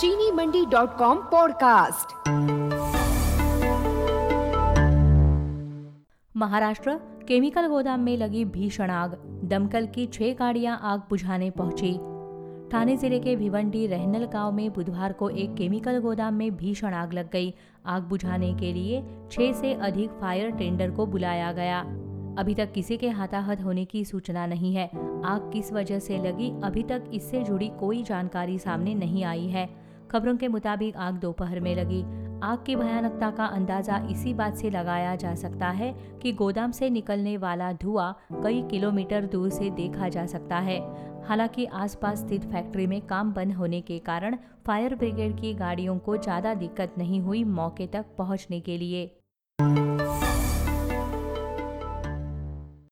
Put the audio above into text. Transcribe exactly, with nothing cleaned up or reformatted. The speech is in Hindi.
चीनी Mandi dot com podcast. Maharashtra chemical गोदाम में लगी भीषण आग, दमकल की छह गाड़ियां आग बुझाने पहुंची। ठाणे जिले के भिवंडी रहनल गांव में बुधवार को एक केमिकल गोदाम में भीषण आग लग गई। आग बुझाने के लिए छह से अधिक फायर टेंडर को बुलाया गया। अभी तक किसी के हताहत होने की सूचना नहीं है। आग किस वजह से लगी, अभी तक इससे जुड़ी कोई जानकारी सामने नहीं आई है। खबरों के मुताबिक आग दोपहर में लगी। आग की भयानकता का अंदाजा इसी बात से लगाया जा सकता है कि गोदाम से निकलने वाला धुआं कई किलोमीटर दूर से देखा जा सकता है। हालांकि आसपास स्थित फैक्ट्री में काम बंद होने के कारण फायर ब्रिगेड की गाड़ियों को ज्यादा दिक्कत नहीं हुई मौके तक पहुंचने के लिए।